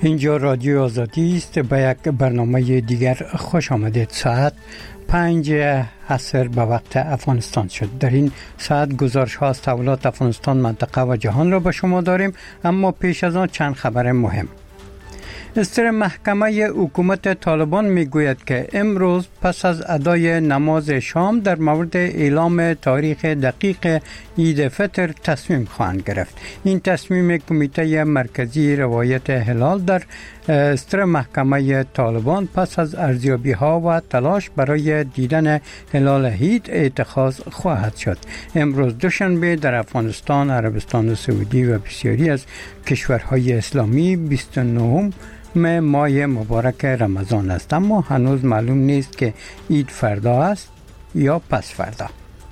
اینجا رادیو آزادی است. به یک برنامه دیگر خوش آمدید. ساعت 5 عصر به وقت افغانستان شد. در این ساعت گزارش ها از تحولات افغانستان، منطقه و جهان را به شما داریم، اما پیش از آن چند خبر مهم. استر محکمه حکومت طالبان میگوید که امروز پس از ادای نماز شام در مورد اعلام تاریخ دقیق عید فطر تصمیم خواهند گرفت. این تصمیم کمیته مرکزی روایت هلال در استر محکمه طالبان پس از ارزیابی ها و تلاش برای دیدن هلال عید اتخاذ خواهد شد. امروز دوشنبه در افغانستان، عربستان سعودی و بسیاری از کشورهای اسلامی 29 ماه مبارک رمضان است، اما هنوز معلوم نیست که عید فردا است یا پس فردا.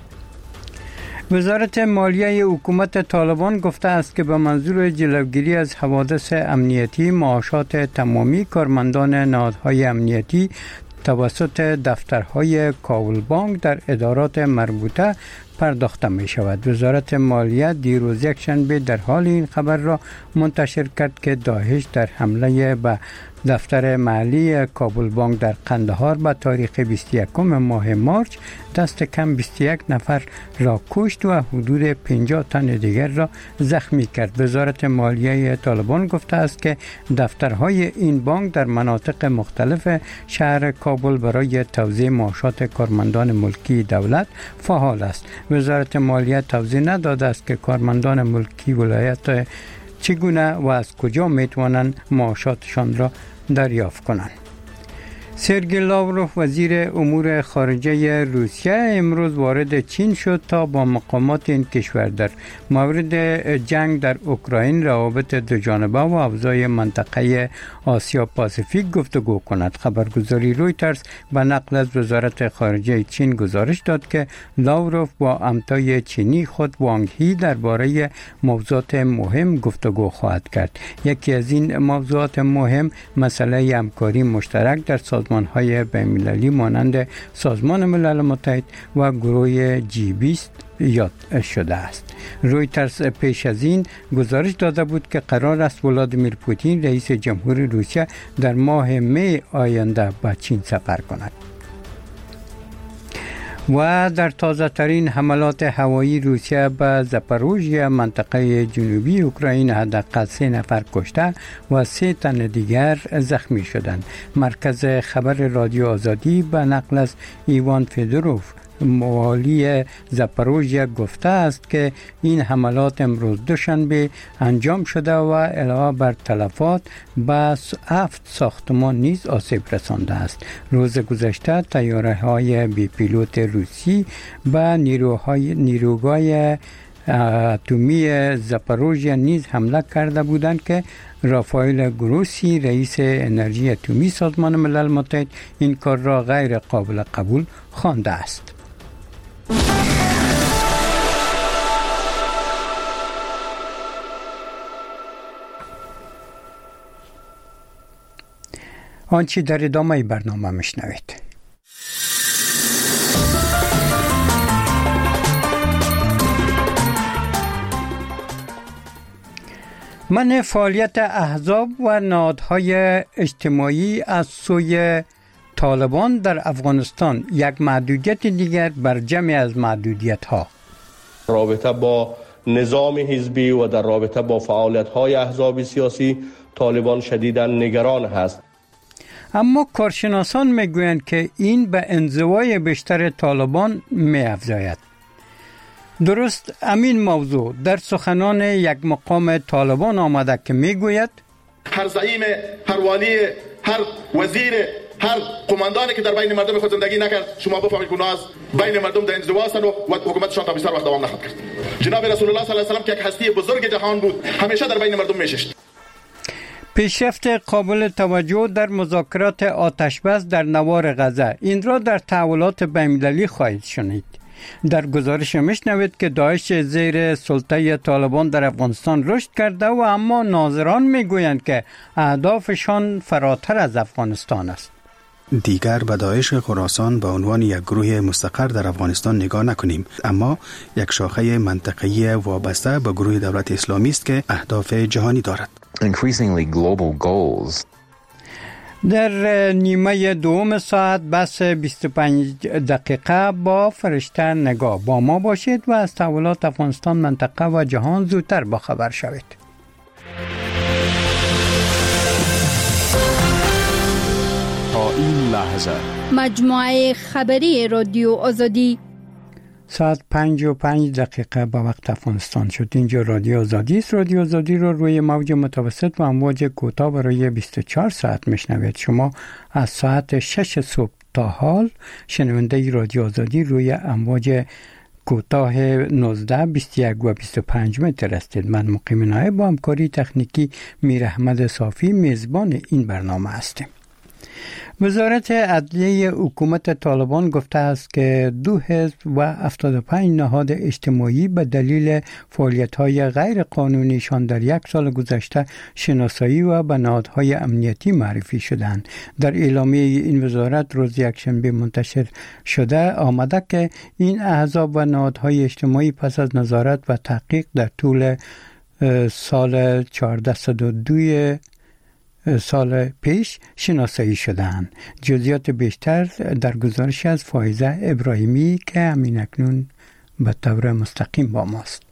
وزارت مالیه حکومت طالبان گفته است که به منظور جلوگیری از حوادث امنیتی معاشات تمامی کارمندان نهادهای امنیتی توسط دفترهای کابل بانک در ادارات مربوطه پرداخته می شود. وزارت مالیه دیروز یکشنبه در حال این خبر را منتشر کرد که داعش در حمله به دفتر محلی کابل بانک در قندهار به تاریخ 21 ماه مارچ دست کم 21 نفر را کشت و حدود 50 تن دیگر را زخمی کرد. وزارت مالیه طالبان گفته است که دفترهای این بانک در مناطق مختلف شهر کابل برای توزیع معاشات کارمندان ملکی دولت فعال است. وزارت مالیه توضیح نداده است که کارمندان ملکی ولایت چگونه و از کجا میتوانند معاشاتشان را دریافت کنند. سرگئی لاوروف وزیر امور خارجه روسیه امروز وارد چین شد تا با مقامات این کشور در مورد جنگ در اوکراین، روابط دوجانبه و اوضاع منطقه آسیا پاسیفیک گفتگو کند. خبرگزاری رویترز به نقل از وزارت خارجه چین گزارش داد که لاوروف با همتای چینی خود وانگ هی درباره موضوعات مهم گفتگو خواهد کرد. یکی از این موضوعات مهم مسئله همکاری مشترک در سازمان‌های بین‌المللی مانند سازمان ملل متحد و گروه G20 یاد شده است. رویترز پیش از این گزارش داده بود که قرار است ولادیمیر پوتین رئیس جمهور روسیه در ماه می آینده به چین سفر کند. و در تازه ترین حملات هوایی روسیه به زاپاروژیا منطقه جنوبی اوکراین حداقل 3 نفر کشته و 3 تن دیگر زخمی شدند. مرکز خبر رادیو آزادی به نقل از ایوان فدوروف والی زاپاروژیا گفته است که این حملات امروز دوشنبه انجام شده و علاوه بر تلفات به 7 ساختمان نیز آسیب رسانده است. روز گذشته طیاره‌های بی پیلوت روسی به نیروگاه اتمی زاپاروژیا نیز حمله کرده بودند که رافائل گروسی رئیس انرژی اتمی سازمان ملل متحد این کار را غیر قابل قبول خوانده است. آنچه در ادامه برنامه میشنوید. منع فعالیت احزاب و نهادهای اجتماعی از سوی طالبان در افغانستان یک محدودیت دیگر بر جمع از محدودیت‌ها. رابطه با نظام حزبی و در رابطه با فعالیت‌های احزاب سیاسی طالبان شدیداً نگران است. اما کارشناسان میگویند که این به انزوای بیشتر طالبان می‌افزاید. درست همین موضوع در سخنان یک مقام طالبان آمده که میگوید هر زعیم، هر والی، هر وزیر، هر قماندانی که در بین مردم خود زندگی نکرد، شما بفهمید که از بین مردم در انزوا هستند و حکومتشان تا بسیار وقت دوام نخواهد کرد. جناب رسول الله صلی الله علیه و سلم که یک هستی بزرگ جهان بود، همیشه در بین مردم میشست. پیشرفت قابل توجه در مذاکرات آتشبس در نوار غزه، این را در تحولات بین‌المللی خواهید شنید. در گزارش میشنوید که داعش زیر سلطه طالبان در افغانستان رشد کرده و اما ناظران میگویند که اهدافشان فراتر از افغانستان است. دیگر به داعش خراسان به عنوان یک گروه مستقر در افغانستان نگاه نکنیم، اما یک شاخه منطقه‌ای وابسته به گروه دولت اسلامی است که اهداف جهانی دارد. در نیمه دوم ساعت بس 25 دقیقه با فرشته نگاه با ما باشید و از تحولات افغانستان، منطقه و جهان زودتر باخبر شوید. تا این لحظه مجموعه خبری رادیو آزادی ساعت 5:05 دقیقه با وقت افغانستان شد. اینجا رادیو آزادی است. رادیو آزادی رو روی موج متوسط و امواج کوتاه برای 24 ساعت میشنوید. شما از ساعت 6 صبح تا حال شنونده رادیو آزادی روی امواج کوتاه 19، 21 و 25 متر هستید. من مقیم نایب با همکاری تکنیکی میر احمد صافی میزبان این برنامه هستیم. وزارت عدلیه حکومت طالبان گفته است که 2 حزب و 75 نهاد اجتماعی به دلیل فعالیت‌های غیر قانونیشان در 1 سال گذشته شناسایی و به نهادهای امنیتی معرفی شدند. در اعلامیه این وزارت روز یکشنبه منتشر شده آمده که این احزاب و نهادهای اجتماعی پس از نظارت و تحقیق در طول سال 1402 سال پیش شناسایی شدند. جزئیات بیشتر در گزارش از فائزه ابراهیمی که همین اکنون به طور مستقیم با ماست.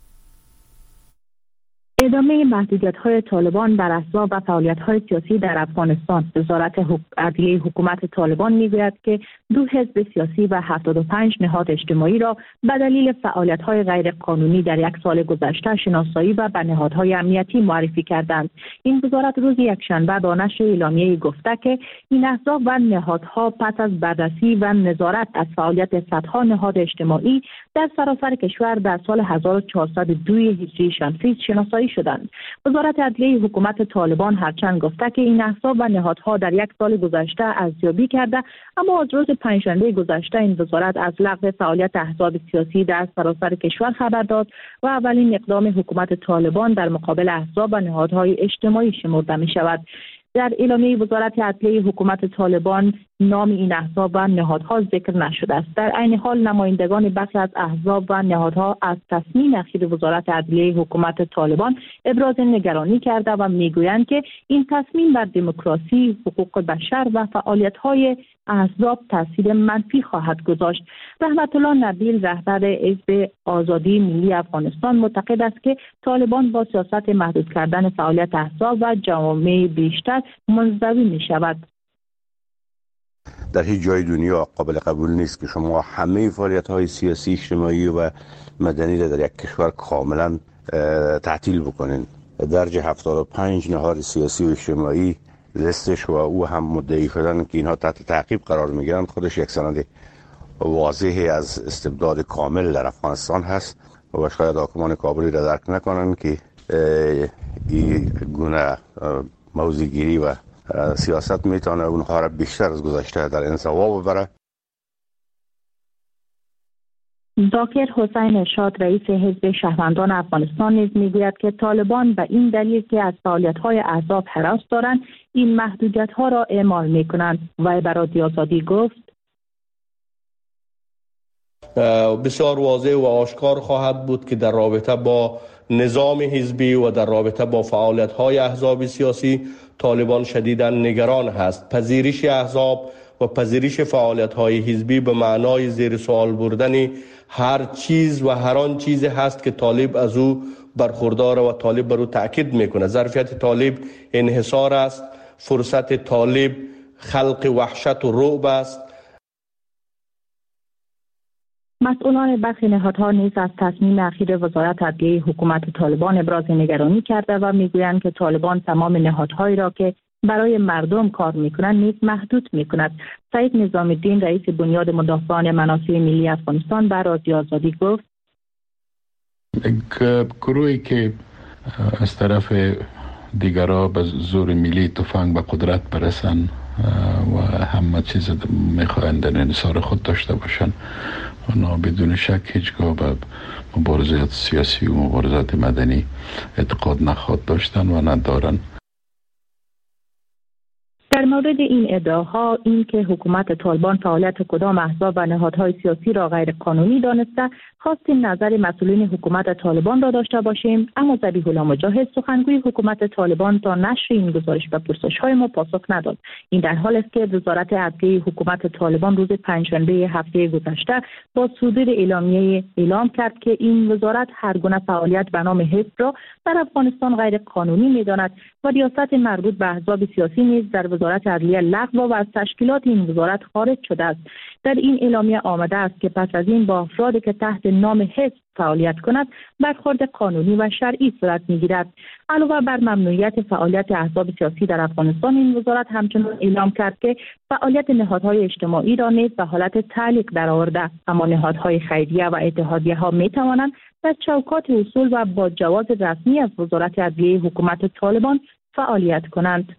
ادامه محدودیت‌های طالبان بر احزاب و فعالیت‌های سیاسی در افغانستان. وزارت عدلیه حکومت طالبان می‌گوید که 2 حزب سیاسی و 75 نهاد اجتماعی را به دلیل فعالیت‌های غیر قانونی در 1 سال گذشته شناسایی و به نهادهای امنیتی معرفی کردند. این وزارت روز یکشنبه با نشر اعلامیه‌ای گفته که این احزاب و نهادها پس از بررسی و نظارت از فعالیت صدها نهاد اجتماعی در سراسر کشور در سال 1402 هجری شمسی شناسایی شدند. وزارت عدلیه حکومت طالبان هرچند گفته که این احزاب و نهادها در 1 سال گذشته ارزیابی کرده، اما از روز پنجشنبه گذشته این وزارت از لغو فعالیت احزاب سیاسی در سراسر کشور خبر داد و اولین اقدام حکومت طالبان در مقابل احزاب و نهادهای اجتماعی شمرده می شود. در اعلامیه وزارت عدلیه حکومت طالبان نام این احزاب و نهادها ذکر نشده است. در عین حال نمایندگان برخی از احزاب و نهادها از تصمیم اخیر وزارت عدلیه حکومت طالبان ابراز نگرانی کرده و میگویند که این تصمیم بر دموکراسی، حقوق بشر و فعالیت‌های احزاب تاثیر منفی خواهد گذاشت. رحمت الله نبیل رهبر حزب آزادی ملی افغانستان معتقد است که طالبان با سیاست محدود کردن فعالیت احزاب و جوامع بیشتر منزوی می شود. در هیچ جای دنیا قابل قبول نیست که شما همه فعالیت‌های سیاسی، اجتماعی و مدنی را در یک کشور کاملا تعطیل بکنین. درجه 75 نهاد سیاسی و اجتماعی لستش و او هم مدعی شدن که اینها تحت تعقیب قرار میگیرند خودش یک سند واضحی از استبداد کامل در افغانستان هست و شاید حاکمان کابلی را درک نکنند که این گونه موضع‌گیری و سیاست میتونه اونها را بیشتر از گذشته در انزوا ببره. ذاکر حسین ارشاد رئیس حزب شهروندان افغانستان نیز میگوید که طالبان به این دلیل که از فعالیت‌های احزاب هراس دارند این محدودیت‌ها را اعمال می‌کنند. و به رادیو آزادی گفت بسیار واضح و آشکار خواهد بود که در رابطه با نظام حزبی و در رابطه با فعالیت‌های احزاب سیاسی طالبان شدیداً نگران هست. پذیرش احزاب و پذیرش فعالیت‌های حزبی به معنای زیر سوال بردن هر چیز و هر آن چیزی هست که طالب از او برخوردار و طالب بر او تأکید میکنه. ظرفیت طالب انحصار است، فرصت طالب خلق وحشت و رعب است. مسئولان برخی نهادها نیز از تصمیم اخیر وزارت عدلیه حکومت طالبان ابراز نگرانی کرده و میگویند که طالبان تمام نهادهایی را که برای مردم کار میکنند نیز محدود میکند. سعید نظام الدین رئیس بنیاد مدافعان منافع ملی افغانستان به رادیو آزادی گفت گروهی که از طرف دیگرها به زور ملی تفنگ به قدرت برسن و همه چیز میخواهند در انحصار خود داشته باشند، اونا بدون شک هیچگاه به مبارزات سیاسی و مبارزات مدنی اعتقاد نخواهد داشتن و ندارن. در در مورد این ادعاها، این که حکومت طالبان فعالیت کدام احزاب و نهادهای سیاسی را غیر قانونی دانسته، خواستیم نظر مسئولین حکومت طالبان را داشته باشیم، اما ذبیح الله مجاهد سخنگوی حکومت طالبان تا نشر این گزارش به پرسش‌های ما پاسخ نداد. این در حالی است که وزارت عدلیه حکومت طالبان روز پنجشنبه هفته گذشته با صدور اعلامیه اعلام کرد که این وزارت هر گونه فعالیت به نام حزب را در افغانستان غیر قانونی می‌داند و ریاست مربوط به احزاب سیاسی نیز در وزارت عدلیه لغو و از تشکیلات این وزارت خارج شده است. در این اعلامیه آمده است که پس از این با افرادی که تحت نام حزب فعالیت کند برخورد قانونی و شرعی صورت می‌گیرد. علاوه بر ممنوعیت فعالیت احزاب سیاسی در افغانستان، این وزارت همچنین اعلام کرد که فعالیت نهادهای اجتماعی را نیز به حالت تعلیق درآورده، اما نهادهای خیریه و اتحادیه‌ها می‌توانند در چوکات اصول و با جواز رسمی از وزارت عدلیه حکومت طالبان فعالیت کنند.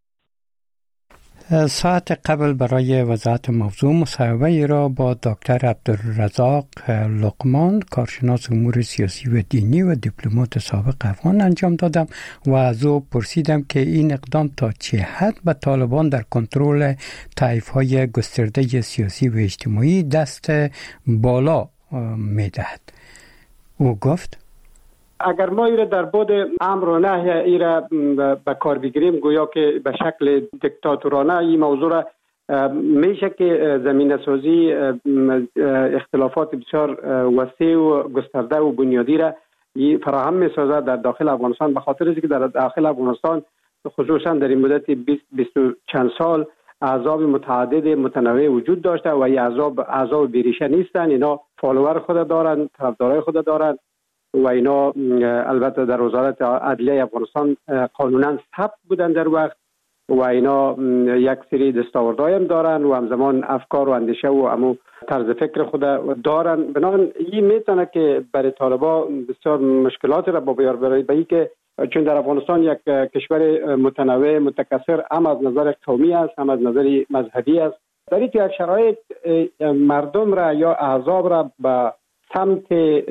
ساعت قبل برای وضاحت موضوع مصاحبه را با دکتر عبدالرزاق لقمان، کارشناس امور سیاسی و دینی و دیپلمات سابق افغان انجام دادم و از او پرسیدم که این اقدام تا چه حد به طالبان در کنترل طایف‌های گسترده سیاسی و اجتماعی دست بالا می‌دهد. او گفت اگر ما ایره در بود امر و نهی ایره به کار بگیریم، گویا که به شکل دیکتاتورانه این موضوع را میشه که زمینه سازی اختلافات بسیار وسیع و گسترده و بنیادی را فراهم میسازه در داخل افغانستان، به خاطر اینکه در داخل افغانستان خصوصا در این مدت 20 چند سال احزاب متعدد متنوع وجود داشته و این احزاب بیریشه نیستن. اینا فالوور خود دارن، طرفدارای خود دارن و اینا البته در وزارت عدلیه افغانستان قانونا ثبت بودن در وقت و اینا یک سری دستاوردهای هم دارن و همزمان افکار و اندیشه و امو طرز فکر خود دارن. بنابراین این میتونه که برای طالبا بسیار مشکلات را با بیار بره، به این که چون در افغانستان یک کشور متنوع متکثر هم از نظر قومی است هم از نظر مذهبی است، در این یک شرایط مردم را یا احزاب را به سمت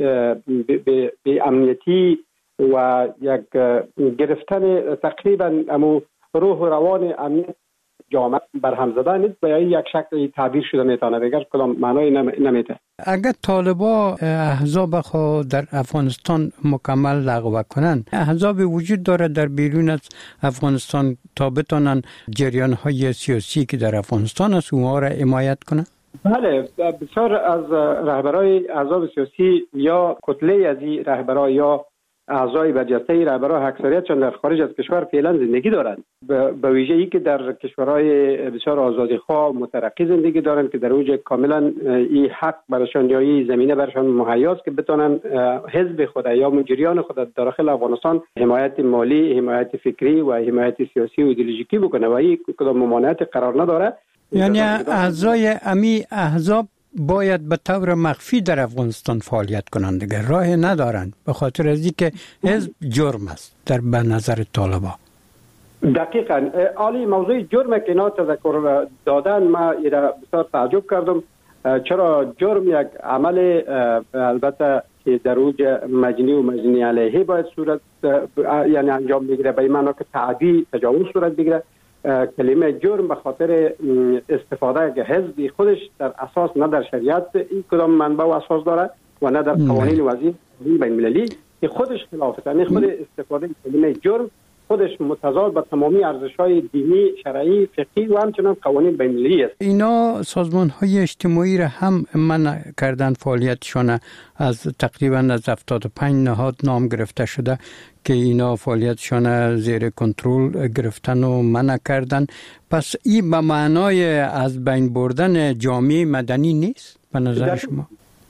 به امنیتی و یک گرفتن تقریبا امو روح و روان امنیت جامعه برهم زدن نیست، به یک شکل تعبیر شده میتونه بگر کدام معنای نمیده. اگر طالبا احزاب خود در افغانستان مکمل لغو کنن، احزاب وجود داره در بیرون از افغانستان تا بتونن جریان های سیاسی که در افغانستان است اونها را حمایت کنن؟ بله، بسیار از رهبرای احزاب سیاسی یا کتله از این رهبرای یا اعضای برجسته رهبران اکثریتشان در خارج از کشور فعلا زندگی دارند، به ویژه‌ای که در کشورهای بسیار آزادیخواه مترقی زندگی دارند که در اوج کاملا این حق برشان یا این زمینه برشان مهیا است که بتونن حزب خود یا مجریان خود در داخل افغانستان حمایت مالی، حمایت فکری و حمایت سیاسی و ایدئولوژیکی بکنه و این کدام ممانعت قرار نداره. یعنی اعضای امی احزاب باید به طور مخفی در افغانستان فعالیت کنند دیگه، راه ندارند به خاطر از اینکه حزب جرم است در به نظر طالبا. دقیقاً عالی موضوع جرم که اینا تذکر دادن ما بسیار تعجب کردم، چرا جرم یک عمل البته که در اوج مجنی و مجنی علیه باید صورت یعنی انجام بگیره، به این معنی که تعدی تجاوز صورت بگیره. کلمه جرم به خاطر استفاده که حزبی خودش در اساس نه در شریعت این کدام منبع و اساس داره و نه در قوانین وضعی بین المللی که خودش خلافه، یعنی خود استفاده کلمه جرم خودش متضاد با تمامی ارزش‌های دینی، شرعی، فقهی و همچنین قوانین بین المللی است. اینا سازمان‌های اجتماعی را هم منع کردن فعالیتشان، از تقریبا از 75 نهاد نام گرفته شده که اینا فعالیتشان زیر کنترل گرفتن و منع کردن. پس این به معنای از بین بردن جامعه مدنی نیست به نظر شما؟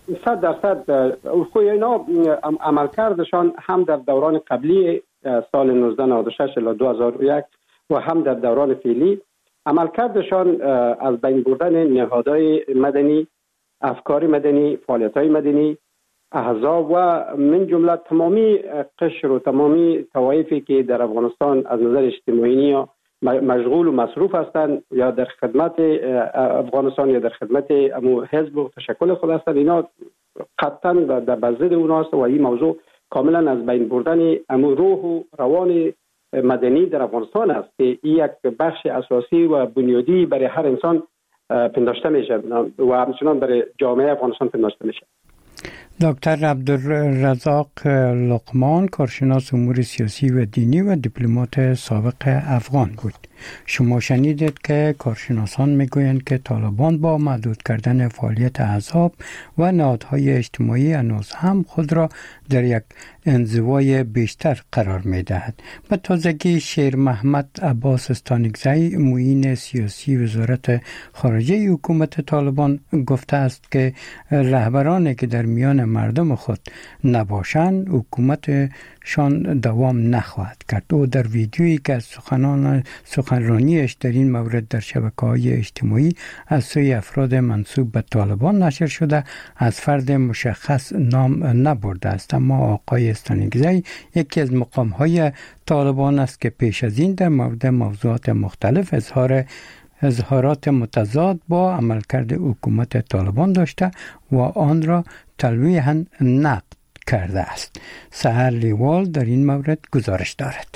100% اینا عملکردشان هم در دوران قبلی سال 1996 الی 2001 و هم در دوران فعلی عملکردشان از بین بردن نهادهای مدنی، افکار مدنی، فعالیت‌های مدنی، احزاب و من جمله تمامی قشر و تمامی طوایفی که در افغانستان از نظر اجتماعی مشغول و مصروف هستند یا در خدمت افغانستان یا در خدمت حزب و تشکل خود هستند، اینا قطعا در بزد اوناست و این موضوع کاملا از بین بردن روح و روان مدنی در افغانستان است که یک بخش اساسی و بنیادی برای هر انسان پنداشته میشه و همچنان برای جامعه افغانستان پنداشته میشه. دکتر عبدالرزاق لقمان، کارشناس امور سیاسی و دینی و دیپلمات سابق افغان بود. شما شنیدید که کارشناسان میگویند که طالبان با محدود کردن فعالیت احزاب و نهادهای اجتماعی هنوز هم خود را در یک انزوای بیشتر قرار میدهد. به تازگی شیر محمد عباس استانکزی، معین سیاسی وزارت خارجه حکومت طالبان، گفته است که رهبرانی که در میان مردم خود نباشند حکومتشان دوام نخواهد کرد. او در ویدیویی که از سخنرانیش در این مورد در شبکه‌های اجتماعی از سوی افراد منسوب به طالبان نشر شده از فرد مشخص نام نبرده است، اما آقای استانکزی یکی از مقام‌های طالبان است که پیش از این در مورد موضوعات مختلف اظهارات متضاد با عملکرد حکومت طالبان داشته و آن را تلویحاً نقد کرده است. سحر لیوال در این مورد گزارش دارد.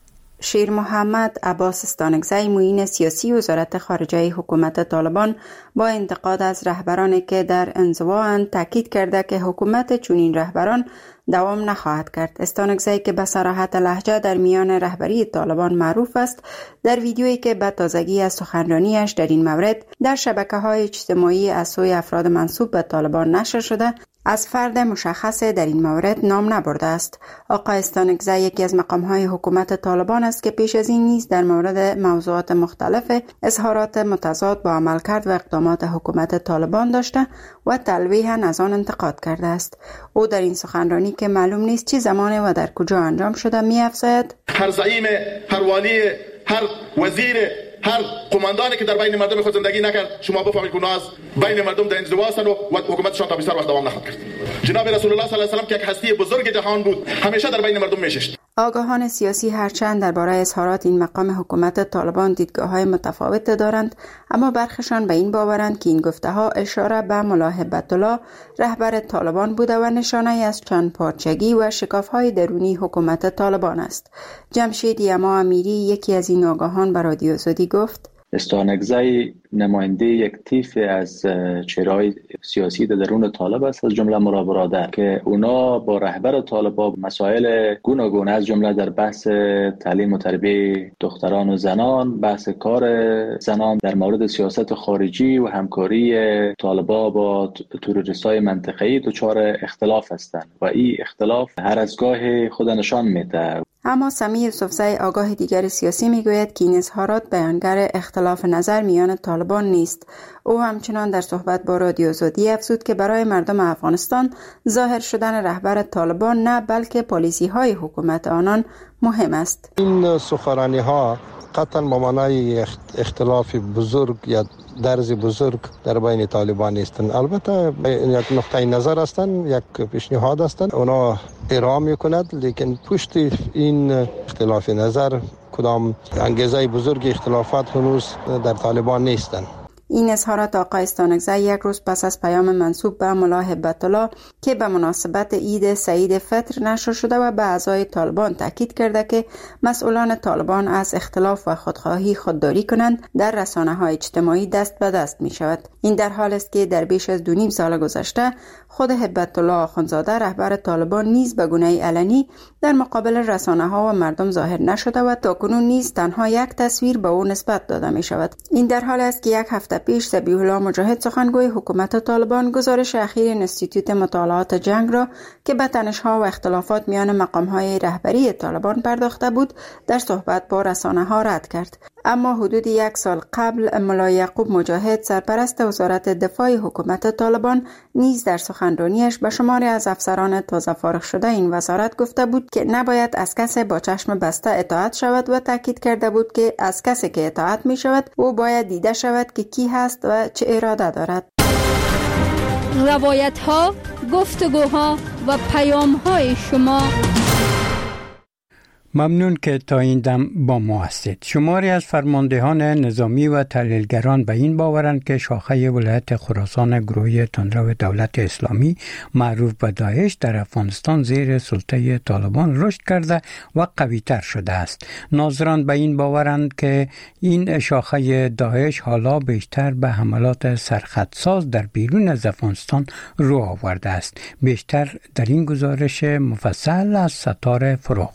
شیر محمد عباس استانکزی، معین سیاسی وزارت خارجه حکومت طالبان، با انتقاد از رهبرانی که در انزوااند تاکید کرده که حکومت چنین رهبران دوام نخواهد کرد. استانکزی که به صراحت لهجه در میان رهبری طالبان معروف است، در ویدیویی که به تازگی از سخنرانیش در این مورد در شبکه‌های اجتماعی از سوی افراد منسوب به طالبان نشر شده از فرد مشخص در این مورد نام نبرده است. آقای استانکزی یکی از مقام‌های حکومت طالبان است که پیش از این نیز در مورد موضوعات مختلف اظهارات متضاد با عملکرد و اقدامات حکومت طالبان داشته و تلویحاً از آن انتقاد کرده است. او در این سخنرانی که معلوم نیست چه زمان و در کجا انجام شده می‌افزاید: هر زعیم، هر والی، هر وزیر، هر قماندانی که در بین مردم خود زندگی نکرد، شما بفهمید که اونها از بین مردم در انزوا هستند و حکومتشان تا بیشتر وقت دوام نخواهد کرد. جناب رسول الله صلی الله علیه و سلم که یک هستی بزرگ جهان بود، همیشه در بین مردم میشست. آگاهان سیاسی هرچند درباره اظهارات این مقام حکومت طالبان دیدگاه‌های متفاوت دارند، اما برخیشان به این باورند که این گفته‌ها اشاره به ملا هیبت الله، رهبر طالبان بوده و نشانه‌ای از چند پارچگی و شکاف‌های درونی حکومت طالبان است. جمشید یما امیری، یکی از این آگاهان، به رادیو آزادی گفت: استانکزی نماینده یک طیف از چهره‌های سیاسی درون طالب است، از جمله مرا برادر، که اونا با رهبر طالبان مسائل گوناگون از جمله در بحث تعلیم و تربیت دختران و زنان، بحث کار زنان، در مورد سیاست خارجی و همکاری طالبان با تروریست‌های منطقه‌ای دچار اختلاف هستند و این اختلاف هر از گاه خود نشان میده. اما سمی یوسفزی، آگاه دیگر سیاسی، میگوید که این اظهارات بیانگر اختلاف نظر میان طالبان نیست. او همچنان در صحبت با رادیو آزادی افزود که برای مردم افغانستان ظاهر شدن رهبر طالبان نه بلکه پالیسی های حکومت آنان مهم است. این سخنرانی ها قطعا معنای اختلاف بزرگ یا درز بزرگ در بین طالبان نیستند. البته یک نقطه نظر هستند، یک پیشنهاد هستند، اونا ارائه میکند، لیکن پشت این اختلاف نظر کدام انگیزه بزرگ اختلافات هنوز در طالبان نیستند. این اظهارات آقای استانکزی یک روز پس از پیام منسوب به ملا هیبت الله که به مناسبت عید سعید فطر نشر شده و به اعضای طالبان تاکید کرده که مسئولان طالبان از اختلاف و خودخواهی خودداری کنند، در رسانه‌های اجتماعی دست به دست می شود. این در حال است که در بیش از 2.5 سال گذشته خود هیبت الله آخوندزاده، رهبر طالبان، نیز به گونه علنی در مقابل رسانه‌ها و مردم ظاهر نشده و تاکنون نیز تنها یک تصویر به او نسبت داده می شود. این در حال است که یک هفته پیش ذبیح الله مجاهد، سخنگوی حکومت طالبان، گزارش اخیر انستیتوت مطالعات جنگ را که به تنش‌ها و اختلافات میان مقام‌های رهبری طالبان پرداخته بود، در صحبت با رسانه‌ها رد کرد. اما حدود 1 سال قبل ملا یعقوب مجاهد، سرپرست وزارت دفاع حکومت طالبان، نیز در سخنرانیش به شماری از افسران تازه فارغ شده این وزارت گفته بود که نباید از کسی با چشم بسته اطاعت شود و تاکید کرده بود که از کسی که اطاعت می شود او باید دیده شود که کی هست و چه اراده دارد. روایت ها، گفتگوها و پیام های شما. ممنون که تا این دم با ما هستید. شماری از فرماندهان نظامی و تحلیلگران به این باورند که شاخه ولایت خراسان گروه تندرو دولت اسلامی معروف به داعش در افغانستان زیر سلطه طالبان رشد کرده و قوی‌تر شده است. ناظران به این باورند که این شاخه داعش حالا بیشتر به حملات سرخطساز در بیرون از افغانستان رو آورده است. بیشتر در این گزارش مفصل از ستاره فروغ.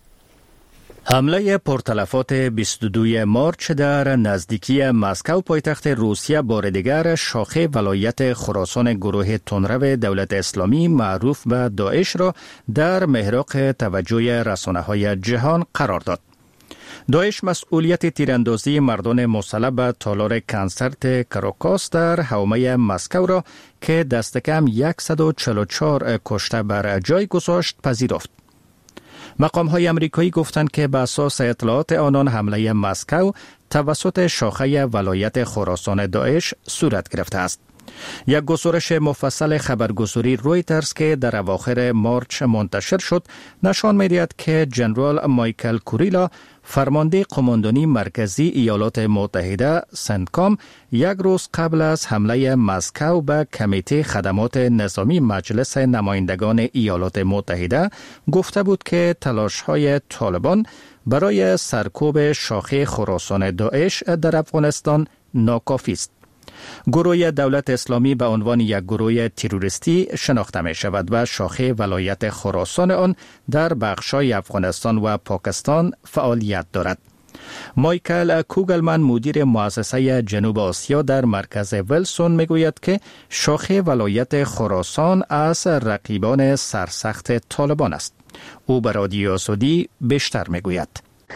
حمله پرتلفات 22 مارچ در نزدیکی مسکو پایتخت روسیه بار دیگر شاخه ولایت خراسان گروه تندرو دولت اسلامی معروف به داعش را در محراق توجه رسانه‌های جهان قرار داد. داعش مسئولیت تیراندازی مردان مسلح به تالار کنسرت کراکاس در حومه مسکو را که دست کم 144 کشته بر جای گذاشت پذیرفت. مقام‌های امریکایی گفتند که به اساس اطلاعات آنان حمله مسکو توسط شاخه ولایت خراسان داعش صورت گرفته است. یک گزارش مفصل خبرگزاری رویترز که در اواخر مارچ منتشر شد نشان می‌دهد که جنرال مایکل کوریلا فرمانده قماندانی مرکزی ایالات متحده سنتکام یک روز قبل از حمله مسکو به کمیته خدمات نظامی مجلس نمایندگان ایالات متحده گفته بود که تلاش‌های طالبان برای سرکوب شاخه خراسان داعش در افغانستان ناکافی است. گروه دولت اسلامی به عنوان یک گروه تروریستی شناخته می شود و شاخه ولایت خراسان آن در بخش‌های افغانستان و پاکستان فعالیت دارد. مایکل کوگلمن مدیر مؤسسه جنوب آسیا در مرکز ویلسون می گوید که شاخه ولایت خراسان از رقیبان سرسخت طالبان است. او به رادیو آزادی بیشتر می گوید.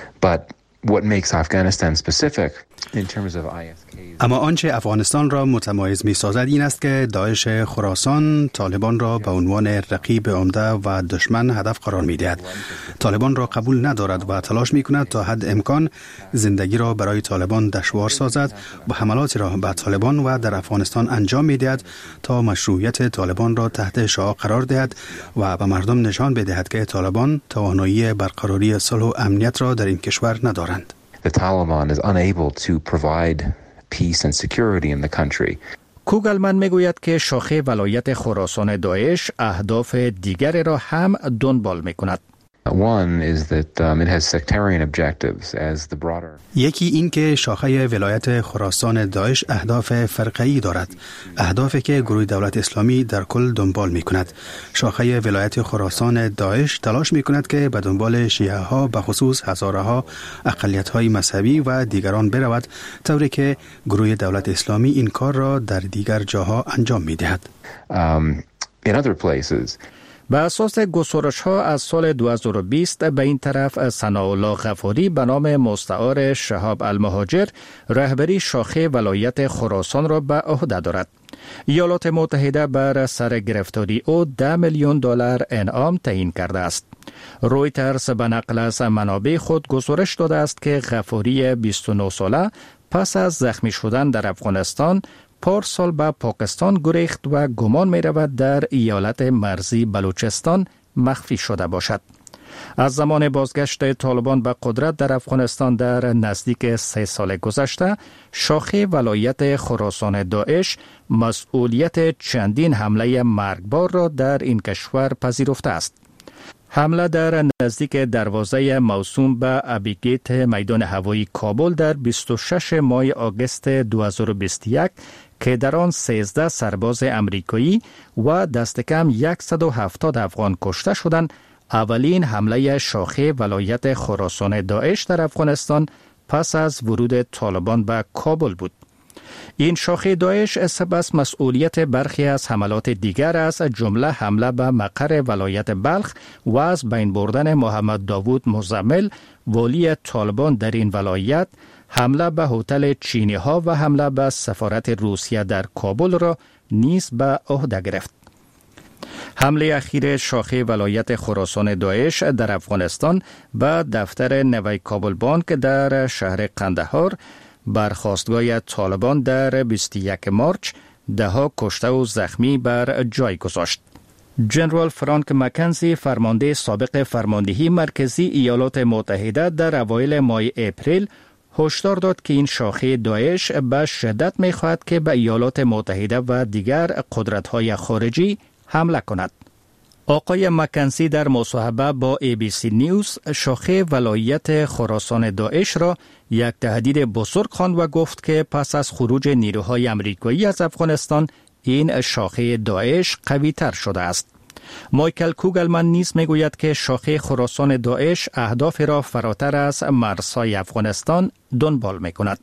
What makes Afghanistan specific in terms of ISK. اما آنچه افغانستان را متمایز می سازد این است که داعش خراسان طالبان را به عنوان رقیب عمده و دشمن هدف قرار می دهد. طالبان را قبول ندارد و تلاش می کند تا حد امکان زندگی را برای طالبان دشوار سازد و حملاتی را به طالبان و در افغانستان انجام می دهد تا مشروعیت طالبان را تحت شعاع قرار دهد و به مردم نشان بدهد که طالبان توانایی برقراری صلح و امنیت را در این کشور ندارند. The Taliban is unable to provide peace and security in the country. کوگلمن میگوید که شاخه ولایت خراسان داعش اهداف دیگری را هم دنبال میکند. One is that it has sectarian objectives as the broader. یکی این که شاخه ولایت خراسان داعش اهداف فرقه‌ای دارد، اهدافی که گروه دولت اسلامی در کل دنبال می‌کند. شاخه ولایت خراسان داعش تلاش می‌کند که به دنبال شیعه ها به خصوص هزارها اقلیت‌های مذهبی و دیگران برود، طوری که گروه دولت اسلامی این کار را در دیگر جاها انجام می‌دهد. In other places به اساس گزارش‌ها از سال 2020 به این طرف ثناءالله غفاری به نام مستعار شهاب المهاجر رهبری شاخه ولایت خراسان را به عهده دارد. ایالات متحده بر سر گرفتاری او $10 میلیون انعام تعیین کرده است. رویترز به نقل از منابع خود گزارش داده است که غفاری 29 ساله پس از زخمی شدن در افغانستان پارسال به پاکستان گریخت و گمان می رود در ایالت مرزی بلوچستان مخفی شده باشد. از زمان بازگشت طالبان به قدرت در افغانستان در نزدیک 3 سال گذشته، شاخه ولایت خراسان داعش مسئولیت چندین حمله مرگبار را در این کشور پذیرفته است. حمله در نزدیک دروازه موسوم به ابیگیت میدان هوایی کابل در 26 ماه آگوست 2021 که در آن 13 سرباز امریکایی و دست کم 170 افغان کشته شدند، اولین حمله شاخه ولایت خراسان داعش در افغانستان پس از ورود طالبان به کابل بود. این شاخه داعش سپس مسئولیت برخی از حملات دیگر از جمله حمله به مقر ولایت بلخ و از بین بردن محمد داوود مزمل والی طالبان در این ولایت، حمله به هتل چینی ها و حمله به سفارت روسیه در کابل را نیز به عهده گرفت. حمله اخیر شاخه ولایت خراسان داعش در افغانستان به دفتر نوی کابل بانک در شهر قندهار، برخاستگاه طالبان در 21 مارچ، 10 کشته و زخمی بر جای گذاشت. جنرال فرانک مکنزی فرمانده سابق فرماندهی مرکزی ایالات متحده در اوایل ماه اپریل هشدار داد که این شاخه داعش به شدت می‌خواهد که به ایالات متحده و دیگر قدرت‌های خارجی حمله کند. آقای مکنزی در مصاحبه با ABC نیوز شاخه ولایت خراسان داعش را یک تهدید بزرگ خواند و گفت که پس از خروج نیروهای آمریکایی از افغانستان این شاخه داعش قوی تر شده است. مایکل کوگلمن نیز میگوید که شاخه خراسان داعش اهداف را فراتر از مرزهای افغانستان دنبال میکند.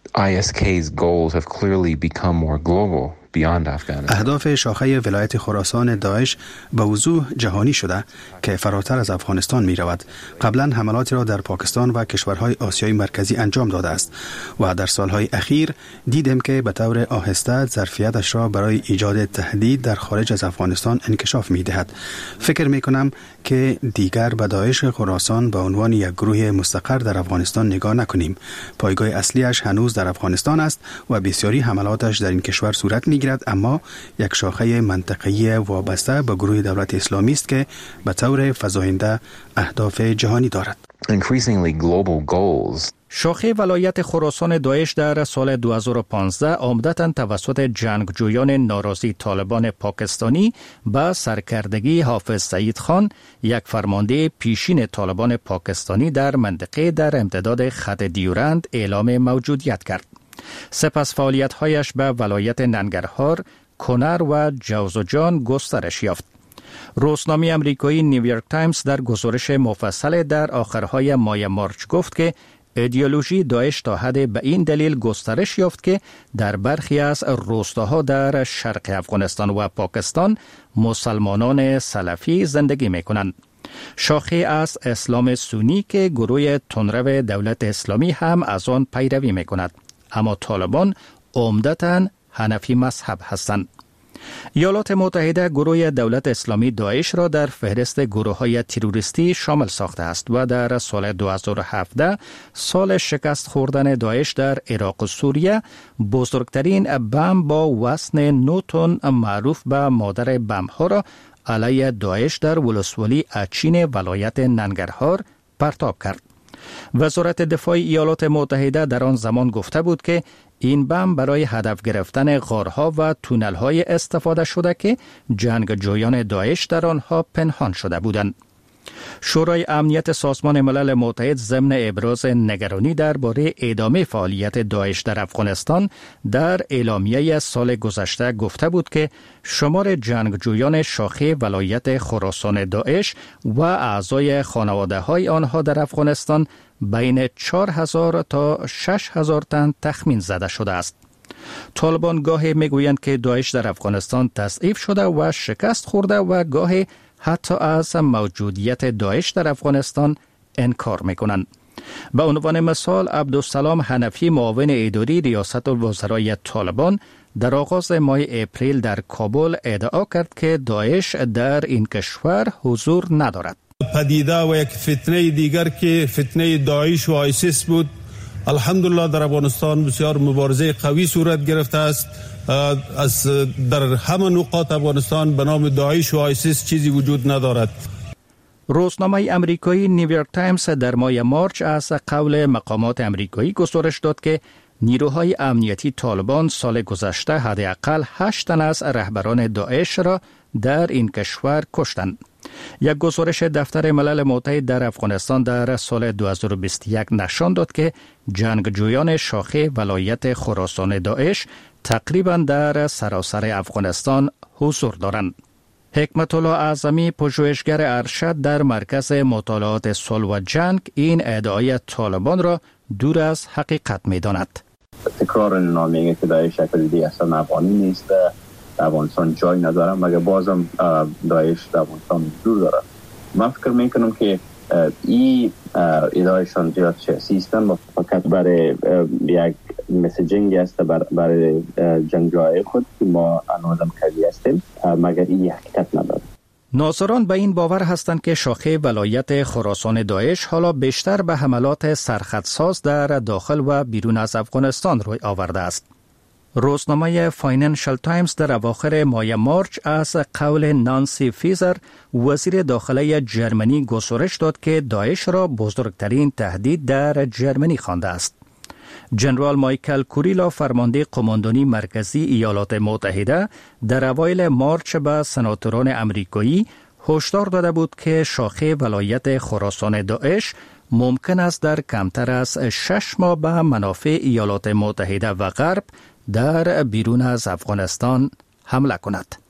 ISK's goals have clearly become more global beyond Afghanistan. اهداف شاخه ولایت خراسان داعش به وضوح جهانی شده که فراتر از افغانستان می رود. قبلا حملاتی را در پاکستان و کشورهای آسیای مرکزی انجام داده است و در سالهای اخیر دیدیم که به طور آهسته ظرفیتش را برای ایجاد تهدید در خارج از افغانستان انکشاف می دهد. فکر می کنم که دیگر به داعش خراسان به عنوان یک گروه مستقر در افغانستان نگاه نکنیم. پایگاه اصلیش هنوز در افغانستان است و بسیاری حملاتش در این کشور صورت می‌گیرد، اما یک شاخه منطقه‌ای وابسته به گروه دولت اسلامی است که به طور فزاینده اهداف جهانی دارد. Increasingly global goals. شاخه ولایت خراسان داعش در سال 2015 عمدتاً توسط جنگجویان ناراضی طالبان پاکستانی با سرکردگی حافظ سعید خان، یک فرمانده پیشین طالبان پاکستانی در منطقه در امتداد خط دیورند اعلام موجودیت کرد. سپس فعالیت‌هایش به ولایت ننگرهار، کنر و جوزجان گسترش یافت. روزنامه امریکایی نیویورک تایمز در گزارش مفصل در آخرهای ماه مارچ گفت که ایدئولوژی داعش تا حد به این دلیل گسترش یافت که در برخی از روستاها در شرق افغانستان و پاکستان مسلمانان سلفی زندگی می‌کنند. شاخه از اسلام سنی که گروه تندرو دولت اسلامی هم از آن پیروی می‌کند، اما طالبان عمدتاً حنفی مذهب هستند. ایالات متحده گروه دولت اسلامی داعش را در فهرست گروه‌های تروریستی شامل ساخته است و در سال 2017 سال شکست خوردن داعش در عراق و سوریه بزرگترین بمب با وزن 9 تن معروف به مادر بمب‌ها را علیه داعش در ولسوالی اچین ولایت ننگرهار پرتاب کرد. وزارت دفاع ایالات متحده در آن زمان گفته بود که این بمب برای هدف گرفتن غارها و تونل‌های استفاده شده که جنگجویان داعش در آنها پنهان شده بودند. شورای امنیت سازمان ملل متحد ضمن ابراز نگرانی درباره ادامه فعالیت داعش در افغانستان در اعلامیه سال گذشته گفته بود که شمار جنگجویان شاخه ولایت خراسان داعش و اعضای خانواده‌های آنها در افغانستان بین 4000 تا 6000 تن تخمین زده شده است. طالبان گاهی میگویند که داعش در افغانستان تضعیف شده و شکست خورده و گاهی حتی از موجودیت داعش در افغانستان انکار میکنند. به عنوان مثال عبدالسلام حنفی معاون اداری ریاست الوزرای طالبان در آغاز ماه اپریل در کابل ادعا کرد که داعش در این کشور حضور ندارد. پدیده و یک فتنه دیگر که فتنه داعش و آیسیس بود، الحمدلله در افغانستان بسیار مبارزه قوی صورت گرفته است. از در همه نقاط افغانستان به نام داعش و آیسیس چیزی وجود ندارد. روزنامه امریکایی نیویورک تایمز در ماه مارچ از قول مقامات امریکایی گزارش داد که نیروهای امنیتی طالبان سال گذشته حداقل 8 تن از رهبران داعش را در این کشور کشتند. یک گزارش دفتر ملل متحد در افغانستان در سال 2021 نشان داد که جنگجویان شاخه ولایت خراسان داعش تقریبا در سراسر افغانستان حضور دارند. حکمت الله اعظمی پژوهشگر ارشد در مرکز مطالعات صلح و جنگ این ادعای طالبان را دور از حقیقت می‌داند. تکرار نامیگه که داعش شکل دیگه اصلا افغانی نیست، در افغانستان جای نداره، مگر بازم داعش در افغانستان حضور داره. من فکر میکنم که این ادعایشان زیاد سیاسی هستند و فقط برای یک مسیجینگ است برای جنگجوهای خود که ما هنوزم کلی هستیم، مگر این حقیقت نداره. ناظران به این باور هستند که شاخه ولایت خراسان داعش حالا بیشتر به حملات سرخطساز در داخل و بیرون از افغانستان روی آورده است. روزنامه فاینانشل تایمز در اواخر ماه مارچ از قول نانسی فیزر وزیر داخله جرمنی گزارش داد که داعش را بزرگترین تهدید در جرمنی خوانده است. جنرال مایکل کوریلا فرمانده قماندانی مرکزی ایالات متحده در اوایل مارچ به سناتوران امریکایی هشدار داده بود که شاخه ولایت خراسان داعش ممکن است در کمتر از 6 ماه به منافع ایالات متحده و غرب در بیرون از افغانستان حمله کند.